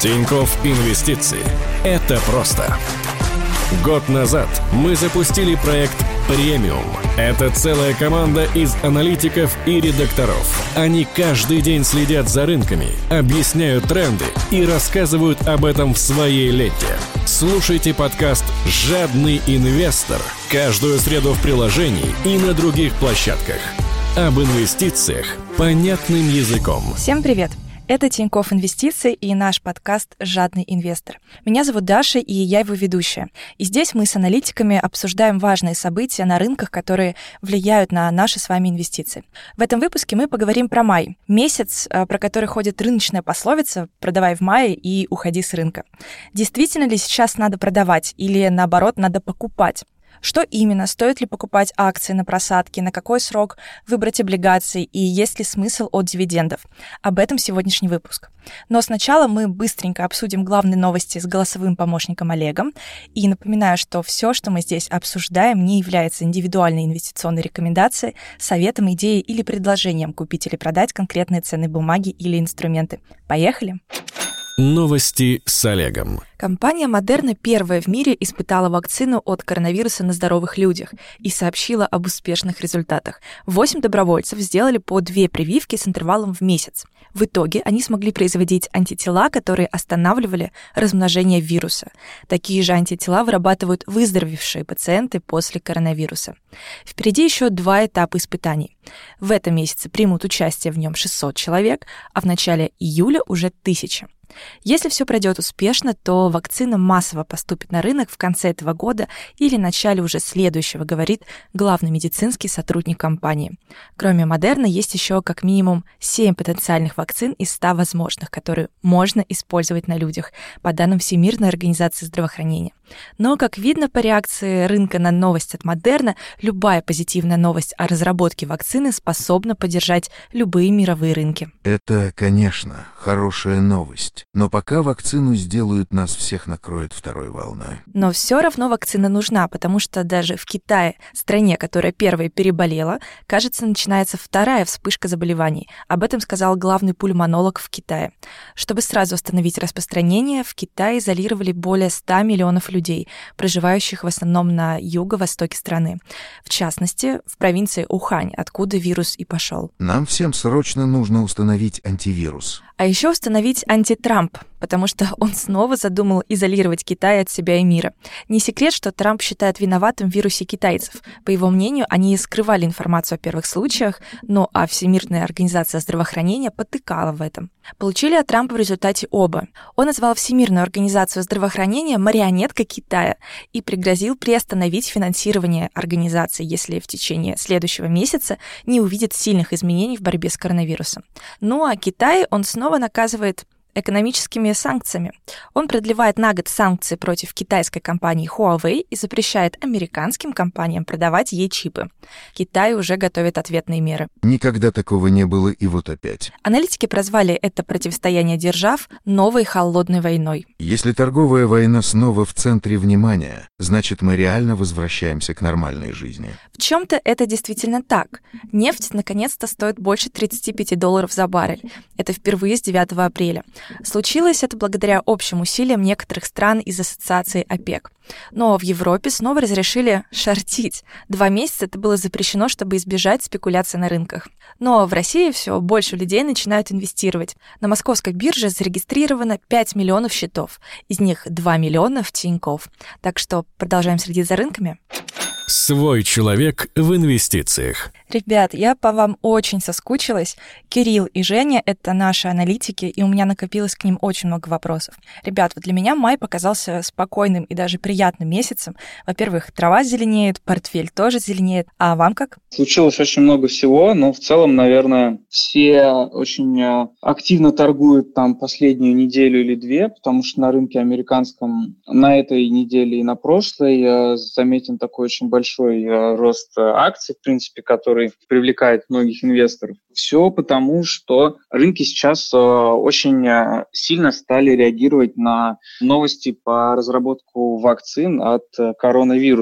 Тинькофф Инвестиции. Это просто. Год назад мы запустили проект «Премиум». Это целая команда из аналитиков и редакторов. Они каждый день следят за рынками, объясняют тренды и рассказывают об этом в своей ленте. Слушайте подкаст «Жадный инвестор» каждую среду в приложении и на других площадках. Об инвестициях понятным языком. Всем привет! Это Тинькофф Инвестиции и наш подкаст «Жадный инвестор». Меня зовут Даша, и я его ведущая. И здесь мы с аналитиками обсуждаем важные события на рынках, которые влияют на наши с вами инвестиции. В этом выпуске мы поговорим про май. Месяц, про который ходит рыночная пословица «продавай в мае и уходи с рынка». Действительно ли сейчас надо продавать или, наоборот, надо покупать? Что именно? Стоит ли покупать акции на просадке? На какой срок выбрать облигации? И есть ли смысл от дивидендов? Об этом сегодняшний выпуск. Но сначала мы быстренько обсудим главные новости с голосовым помощником Олегом. И напоминаю, что все, что мы здесь обсуждаем, не является индивидуальной инвестиционной рекомендацией, советом, идеей или предложением купить или продать конкретные ценные бумаги или инструменты. Поехали! Новости с Олегом. Компания Moderna первая в мире испытала вакцину от коронавируса на здоровых людях и сообщила об успешных результатах. 8 добровольцев сделали по 2 прививки с интервалом в месяц. В итоге они смогли производить антитела, которые останавливали размножение вируса. Такие же антитела вырабатывают выздоровевшие пациенты после коронавируса. Впереди еще 2 этапа испытаний. В этом месяце примут участие в нем 600 человек, а в начале июля уже 1000. Если все пройдет успешно, то вакцина массово поступит на рынок в конце этого года или начале уже следующего, говорит главный медицинский сотрудник компании. Кроме Moderna, есть еще как минимум 7 потенциальных вакцин из 100 возможных, которые можно использовать на людях, по данным Всемирной организации здравоохранения. Но, как видно по реакции рынка на новость от Moderna, любая позитивная новость о разработке вакцины способна поддержать любые мировые рынки. Это, конечно, хорошая новость. Но пока вакцину сделают, нас всех накроет второй волной. Но все равно вакцина нужна, потому что даже в Китае, стране, которая первой переболела, кажется, начинается вторая вспышка заболеваний. Об этом сказал главный пульмонолог в Китае. Чтобы сразу остановить распространение, в Китае изолировали более 100 миллионов людей, проживающих в основном на юго-востоке страны. В частности, в провинции Ухань, откуда вирус и пошел. Нам всем срочно нужно установить антивирус. А еще установить антитрамп, потому что он снова задумал изолировать Китай от себя и мира. Не секрет, что Трамп считает виноватым в вирусе китайцев. По его мнению, они скрывали информацию о первых случаях, а Всемирная организация здравоохранения потыкала в этом. Получили от Трампа в результате оба. Он назвал Всемирную организацию здравоохранения марионеткой Китая и пригрозил приостановить финансирование организации, если в течение следующего месяца не увидит сильных изменений в борьбе с коронавирусом. А Китай он снова наказывает экономическими санкциями. Он продлевает на год санкции против китайской компании Huawei и запрещает американским компаниям продавать ей чипы. Китай уже готовит ответные меры. Никогда такого не было, и вот опять. Аналитики прозвали это противостояние держав новой холодной войной. Если торговая война снова в центре внимания, значит, мы реально возвращаемся к нормальной жизни. В чем-то это действительно так. Нефть наконец-то стоит больше $35 за баррель. Это впервые с 9 апреля. Случилось это благодаря общим усилиям некоторых стран из ассоциации ОПЕК. Но в Европе снова разрешили шортить. 2 месяца это было запрещено, чтобы избежать спекуляций на рынках. Но в России все больше людей начинают инвестировать. На московской бирже зарегистрировано 5 миллионов счетов. Из них 2 миллиона в Тинькофф. Так что продолжаем следить за рынками. Свой человек в инвестициях. Ребят, я по вам очень соскучилась. Кирилл и Женя — это наши аналитики, и у меня накопилось к ним очень много вопросов. Ребят, вот для меня май показался спокойным и даже приятным месяцем. Во-первых, трава зеленеет, портфель тоже зеленеет. А вам как? Случилось очень много всего, но в целом, наверное, все очень активно торгуют там последнюю неделю или 2, потому что на рынке американском на этой неделе и на прошлой заметен такой очень большой рост акций, в принципе, который привлекает многих инвесторов. Все потому, что рынки сейчас очень сильно стали реагировать на новости по разработку вакцин от коронавируса.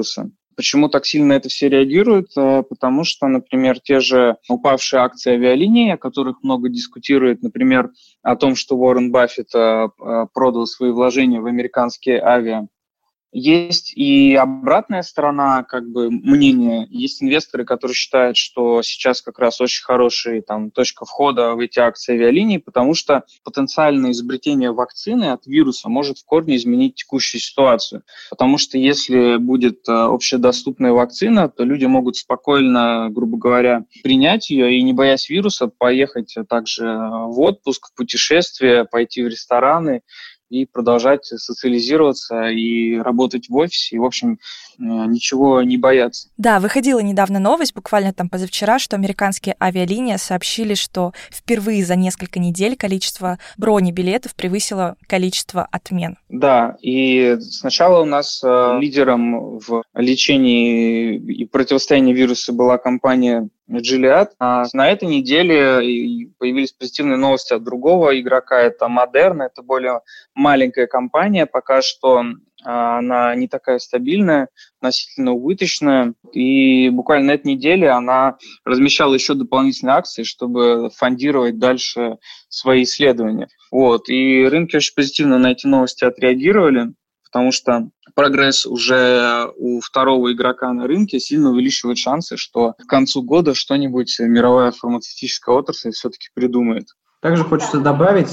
Почему так сильно это все реагируют? Потому что, например, те же упавшие акции авиалиний, о которых много дискутируют, например, о том, что Уоррен Баффет продал свои вложения в американские авиа. Есть и обратная сторона мнения. Есть инвесторы, которые считают, что сейчас как раз очень хорошая точка входа в эти акции авиалиний, потому что потенциальное изобретение вакцины от вируса может в корне изменить текущую ситуацию. Потому что если будет общедоступная вакцина, то люди могут спокойно, грубо говоря, принять ее и, не боясь вируса, поехать также в отпуск, в путешествие, пойти в рестораны и продолжать социализироваться и работать в офисе, и, в общем, ничего не бояться. Да, выходила недавно новость, буквально позавчера, что американские авиалинии сообщили, что впервые за несколько недель количество бронебилетов превысило количество отмен. Да, и сначала у нас лидером в лечении и противостоянии вируса была компания Gilead. А на этой неделе появились позитивные новости от другого игрока, это Moderna, это более маленькая компания, пока что она не такая стабильная, относительно убыточная, и буквально на этой неделе она размещала еще дополнительные акции, чтобы фондировать дальше свои исследования. И рынки очень позитивно на эти новости отреагировали, потому что прогресс уже у второго игрока на рынке сильно увеличивает шансы, что к концу года что-нибудь мировая фармацевтическая отрасль все-таки придумает. Также хочется добавить,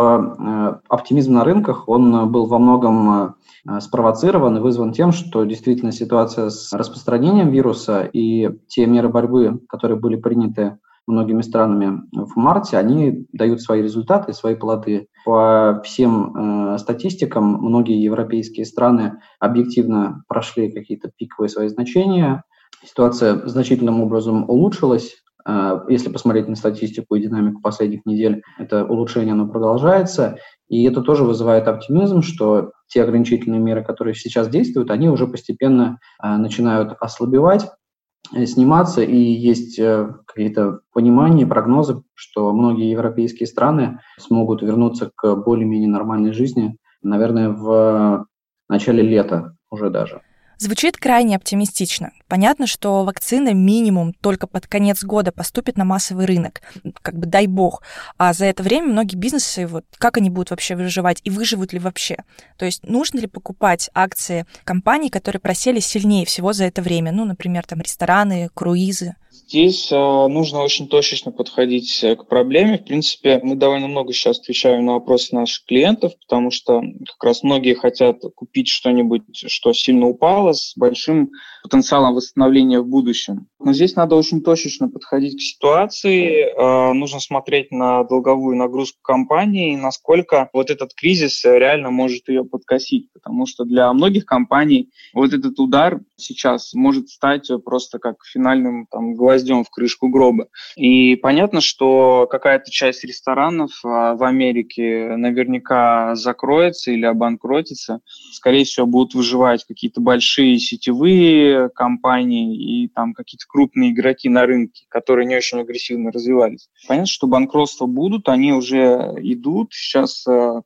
что оптимизм на рынках, он был во многом спровоцирован и вызван тем, что действительно ситуация с распространением вируса и те меры борьбы, которые были приняты многими странами в марте, они дают свои результаты, свои плоды. По всем статистикам, многие европейские страны объективно прошли какие-то пиковые свои значения. Ситуация значительным образом улучшилась. Если посмотреть на статистику и динамику последних недель, это улучшение, оно продолжается. И это тоже вызывает оптимизм, что те ограничительные меры, которые сейчас действуют, они уже постепенно начинают ослабевать, сниматься, и есть какие-то понимания, прогнозы, что многие европейские страны смогут вернуться к более-менее нормальной жизни, наверное, в начале лета уже даже. Звучит крайне оптимистично. Понятно, что вакцина минимум только под конец года поступит на массовый рынок. Дай бог. А за это время многие бизнесы, как они будут вообще выживать и выживут ли вообще? То есть нужно ли покупать акции компаний, которые просели сильнее всего за это время? Например, рестораны, круизы. Здесь нужно очень точечно подходить к проблеме. В принципе, мы довольно много сейчас отвечаем на вопросы наших клиентов, потому что как раз многие хотят купить что-нибудь, что сильно упало, с большим потенциалом восстановления в будущем. Но здесь надо очень точечно подходить к ситуации. Нужно смотреть на долговую нагрузку компании и насколько этот кризис реально может ее подкосить. Потому что для многих компаний этот удар сейчас может стать просто как финальным гвоздем в крышку гроба. И понятно, что какая-то часть ресторанов в Америке наверняка закроется или обанкротится. Скорее всего, будут выживать какие-то большие сетевые компании и там какие-то крупные игроки на рынке, которые не очень агрессивно развивались. Понятно, что банкротства будут, они уже идут. Сейчас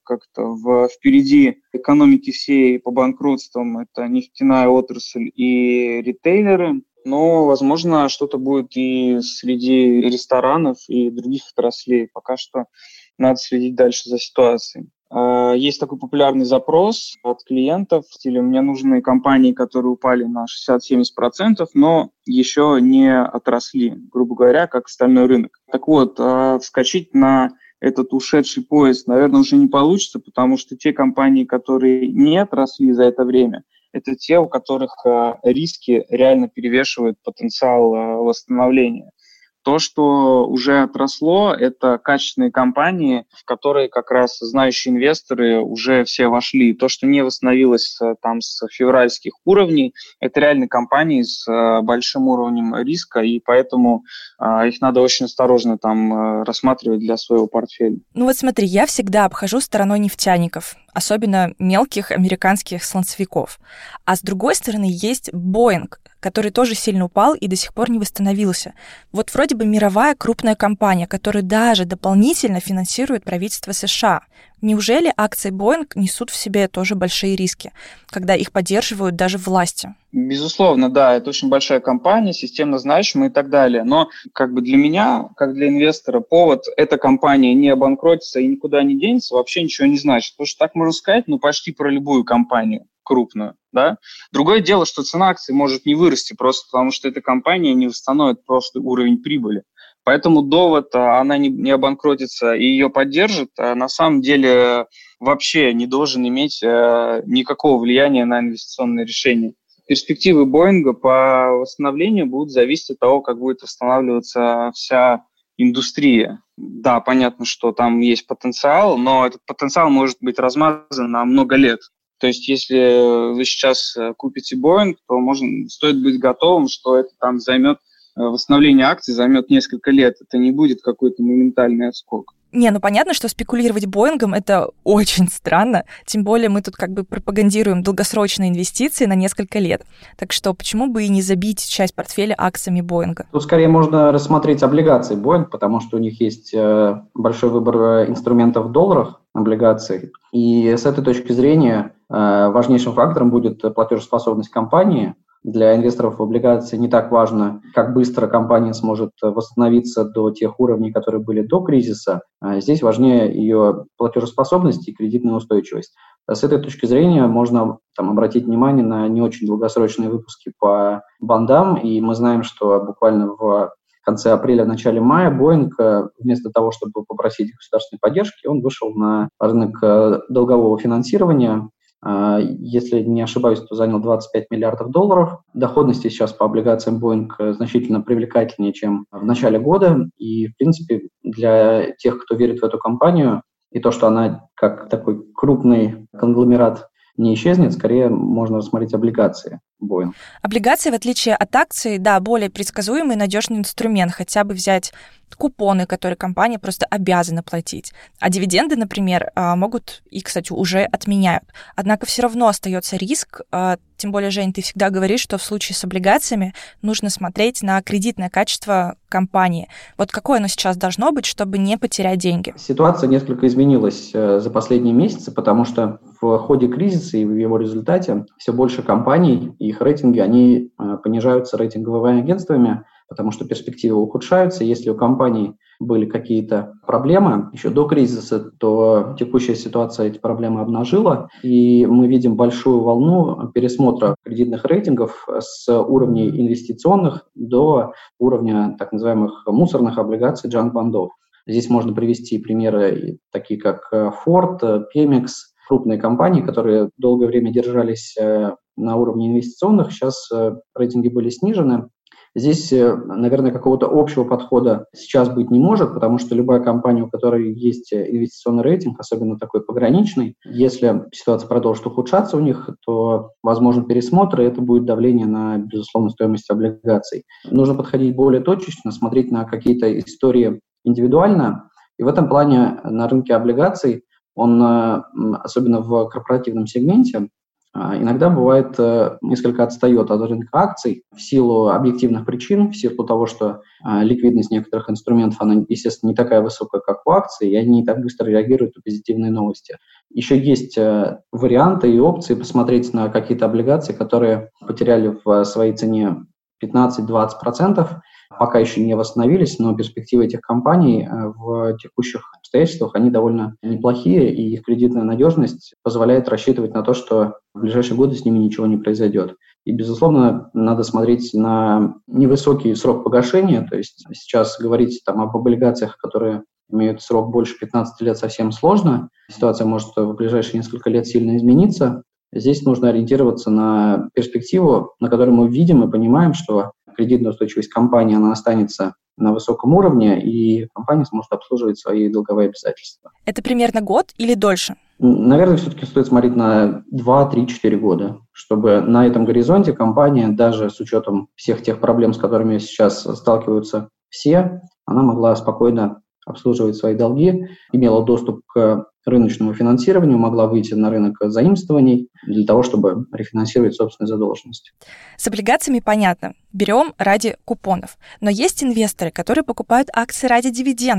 как-то впереди экономики всей по банкротствам это нефтяная отрасль и ритейлеры. Но, возможно, что-то будет и среди ресторанов и других отраслей. Пока что надо следить дальше за ситуацией. Есть такой популярный запрос от клиентов в стиле «мне нужны компании, которые упали на 60-70%, но еще не отросли», грубо говоря, как остальной рынок. Так вот, вскочить на этот ушедший поезд, наверное, уже не получится, потому что те компании, которые не отросли за это время, это те, у которых риски реально перевешивают потенциал восстановления. То, что уже отросло, это качественные компании, в которые как раз знающие инвесторы уже все вошли. То, что не восстановилось с февральских уровней, это реальные компании с большим уровнем риска, и поэтому их надо очень осторожно рассматривать для своего портфеля. Смотри, я всегда обхожу стороной нефтяников, особенно мелких американских слонцовиков. А с другой стороны есть Boeing, который тоже сильно упал и до сих пор не восстановился. Вроде бы мировая крупная компания, которую даже дополнительно финансирует правительство США. Неужели акции Boeing несут в себе тоже большие риски, когда их поддерживают даже власти? Безусловно, да, это очень большая компания, системно значимая и так далее. Но для меня, как для инвестора, повод эта компания не обанкротится и никуда не денется вообще ничего не значит. Потому что так можно сказать, почти про любую компанию крупную. Да? Другое дело, что цена акций может не вырасти просто потому, что эта компания не восстановит просто уровень прибыли. Поэтому довод, она не обанкротится и ее поддержит, на самом деле вообще не должен иметь никакого влияния на инвестиционные решения. Перспективы Боинга по восстановлению будут зависеть от того, как будет восстанавливаться вся индустрия. Да, понятно, что там есть потенциал, но этот потенциал может быть размазан на много лет. То есть, если вы сейчас купите Боинг, то стоит быть готовым, что это восстановление акций займет несколько лет. Это не будет какой-то моментальный отскок. Понятно, что спекулировать Боингом — это очень странно, тем более мы тут пропагандируем долгосрочные инвестиции на несколько лет. Так что почему бы и не забить часть портфеля акциями Боинга? Тут скорее можно рассмотреть облигации Боинг, потому что у них есть большой выбор инструментов в долларах, облигаций. И с этой точки зрения важнейшим фактором будет платежеспособность компании. Для инвесторов в облигации не так важно, как быстро компания сможет восстановиться до тех уровней, которые были до кризиса. Здесь важнее ее платежеспособность и кредитная устойчивость. С этой точки зрения можно обратить внимание на не очень долгосрочные выпуски по бандам. И мы знаем, что буквально в конце апреля, начале мая Боинг, вместо того, чтобы попросить государственной поддержки, он вышел на рынок долгового финансирования. Если не ошибаюсь, то занял $25 миллиардов. Доходности сейчас по облигациям Boeing значительно привлекательнее, чем в начале года. И, в принципе, для тех, кто верит в эту компанию, и то, что она как такой крупный конгломерат не исчезнет, скорее можно рассмотреть облигации Boeing. Облигации, в отличие от акций, более предсказуемый и надежный инструмент. Хотя бы взять купоны, которые компания просто обязана платить. А дивиденды, например, могут и, кстати, уже отменяют. Однако все равно остается риск. Тем более, Жень, ты всегда говоришь, что в случае с облигациями нужно смотреть на кредитное качество компании. Вот какое оно сейчас должно быть, чтобы не потерять деньги? Ситуация несколько изменилась за последние месяцы, потому что в ходе кризиса и в его результате все больше компаний и их рейтинги, они понижаются рейтинговыми агентствами, потому что перспективы ухудшаются. Если у компаний были какие-то проблемы еще до кризиса, то текущая ситуация эти проблемы обнажила, и мы видим большую волну пересмотра кредитных рейтингов с уровней инвестиционных до уровня так называемых мусорных облигаций, джанк-бандов. Здесь можно привести примеры такие, как Ford, Pemex, крупные компании, которые долгое время держались на уровне инвестиционных, сейчас рейтинги были снижены. Здесь, наверное, какого-то общего подхода сейчас быть не может, потому что любая компания, у которой есть инвестиционный рейтинг, особенно такой пограничный, если ситуация продолжит ухудшаться у них, то возможен пересмотр, и это будет давление на, безусловно, стоимость облигаций. Нужно подходить более точечно, смотреть на какие-то истории индивидуально, и в этом плане на рынке облигаций он, особенно в корпоративном сегменте, иногда бывает несколько отстает от рынка акций в силу объективных причин, в силу того, что ликвидность некоторых инструментов, она, естественно, не такая высокая, как у акций, и они не так быстро реагируют на позитивные новости. Еще есть варианты и опции посмотреть на какие-то облигации, которые потеряли в своей цене 15-20%, пока еще не восстановились, но перспективы этих компаний в текущих обстоятельствах, они довольно неплохие, и их кредитная надежность позволяет рассчитывать на то, что в ближайшие годы с ними ничего не произойдет. И, безусловно, надо смотреть на невысокий срок погашения, то есть сейчас говорить об облигациях, которые имеют срок больше 15 лет, совсем сложно. Ситуация может в ближайшие несколько лет сильно измениться. Здесь нужно ориентироваться на перспективу, на которой мы видим и понимаем, что кредитная устойчивость компании, она останется на высоком уровне, и компания сможет обслуживать свои долговые обязательства. Это примерно год или дольше? Наверное, все-таки стоит смотреть на 2, 3, 4 года, чтобы на этом горизонте компания, даже с учетом всех тех проблем, с которыми сейчас сталкиваются все, она могла спокойно обслуживать свои долги, имела доступ к рыночному финансированию, могла выйти на рынок заимствований для того, чтобы рефинансировать собственную задолженность. С облигациями понятно. Берем ради купонов. Но есть инвесторы, которые покупают акции ради дивидендов.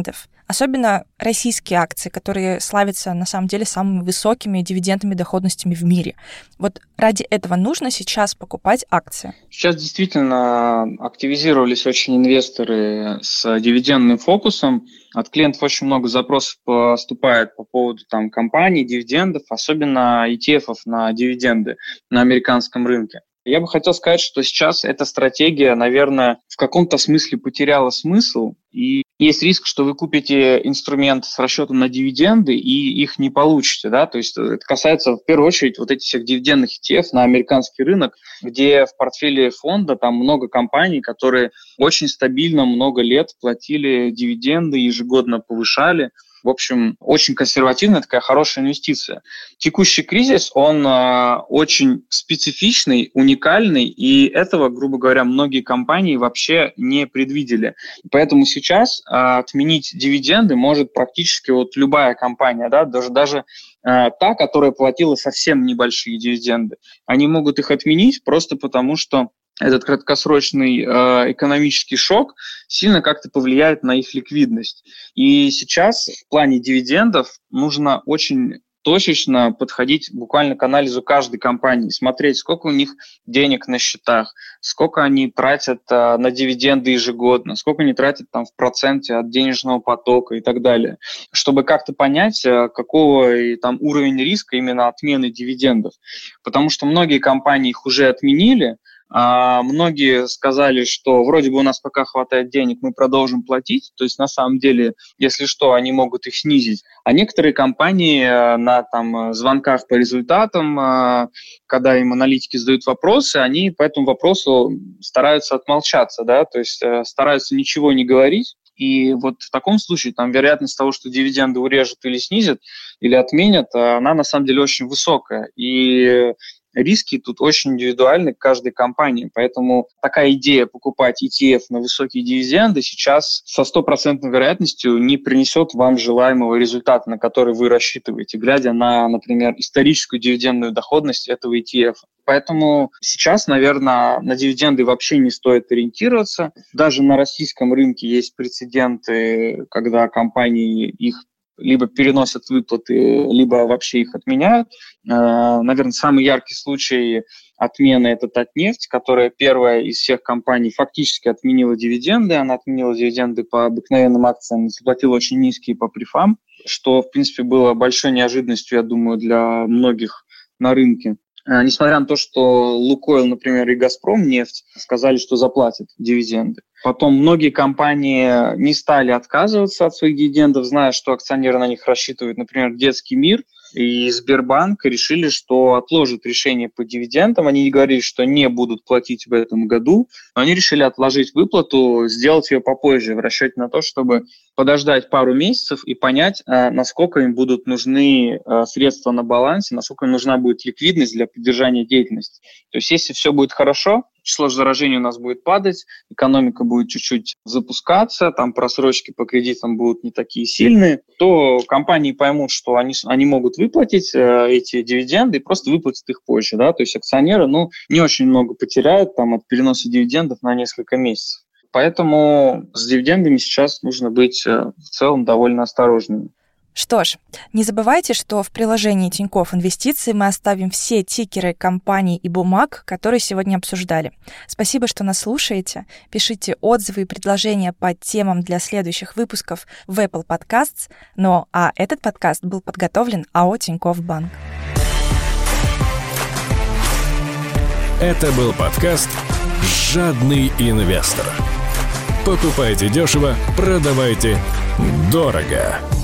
Особенно российские акции, которые славятся на самом деле самыми высокими дивидендными доходностями в мире. Вот ради этого нужно сейчас покупать акции? Сейчас действительно активизировались очень инвесторы с дивидендным фокусом. От клиентов очень много запросов поступает по поводу компаний, дивидендов, особенно ETF-ов на дивиденды на американском рынке. Я бы хотел сказать, что сейчас эта стратегия, наверное, в каком-то смысле потеряла смысл, и есть риск, что вы купите инструмент с расчетом на дивиденды и их не получите, да, то есть это касается в первую очередь вот этих всех дивидендных ETF на американский рынок, где в портфеле фонда там много компаний, которые очень стабильно много лет платили дивиденды, ежегодно повышали. В общем, очень консервативная, такая хорошая инвестиция. Текущий кризис, он очень специфичный, уникальный, и этого, грубо говоря, многие компании вообще не предвидели. Поэтому сейчас отменить дивиденды может практически вот любая компания, да, даже та, которая платила совсем небольшие дивиденды. Они могут их отменить просто потому, что этот краткосрочный экономический шок сильно как-то повлияет на их ликвидность. И сейчас в плане дивидендов нужно очень точечно подходить буквально к анализу каждой компании, смотреть, сколько у них денег на счетах, сколько они тратят на дивиденды ежегодно, сколько они тратят в проценте от денежного потока и так далее, чтобы как-то понять, какого уровень риска именно отмены дивидендов. Потому что многие компании их уже отменили, многие сказали, что вроде бы у нас пока хватает денег, мы продолжим платить. То есть на самом деле, если что, они могут их снизить. А некоторые компании на звонках по результатам, когда им аналитики задают вопросы, они по этому вопросу стараются отмолчаться, да, то есть стараются ничего не говорить. И вот в таком случае вероятность того, что дивиденды урежут или снизят, или отменят, она на самом деле очень высокая. И риски тут очень индивидуальны к каждой компании, поэтому такая идея покупать ETF на высокие дивиденды сейчас со 100% вероятностью не принесет вам желаемого результата, на который вы рассчитываете, глядя на, например, историческую дивидендную доходность этого ETF. Поэтому сейчас, наверное, на дивиденды вообще не стоит ориентироваться. Даже на российском рынке есть прецеденты, когда компании их либо переносят выплаты, либо вообще их отменяют. Наверное, самый яркий случай отмены – это Татнефть, которая первая из всех компаний фактически отменила дивиденды. Она отменила дивиденды по обыкновенным акциям, заплатила очень низкие по префам, что, в принципе, было большой неожиданностью, я думаю, для многих на рынке. Несмотря на то, что Лукойл, например, и Газпром нефть сказали, что заплатят дивиденды. Потом многие компании не стали отказываться от своих дивидендов, зная, что акционеры на них рассчитывают. Например, Детский мир и Сбербанк решили, что отложат решение по дивидендам. Они не говорили, что не будут платить в этом году, но они решили отложить выплату, сделать ее попозже, в расчете на то, чтобы подождать пару месяцев и понять, насколько им будут нужны средства на балансе, насколько им нужна будет ликвидность для поддержания деятельности. То есть если все будет хорошо, число заражений у нас будет падать, экономика будет чуть-чуть запускаться, просрочки по кредитам будут не такие сильные, то компании поймут, что они могут выплатить эти дивиденды и просто выплатят их позже. Да? То есть акционеры не очень много потеряют от переноса дивидендов на несколько месяцев. Поэтому с дивидендами сейчас нужно быть в целом довольно осторожными. Что ж, не забывайте, что в приложении Тинькофф Инвестиции мы оставим все тикеры компаний и бумаг, которые сегодня обсуждали. Спасибо, что нас слушаете. Пишите отзывы и предложения по темам для следующих выпусков в Apple Podcasts. А этот подкаст был подготовлен АО Тинькофф Банк. Это был подкаст «Жадный инвестор». Покупайте дешево, продавайте дорого.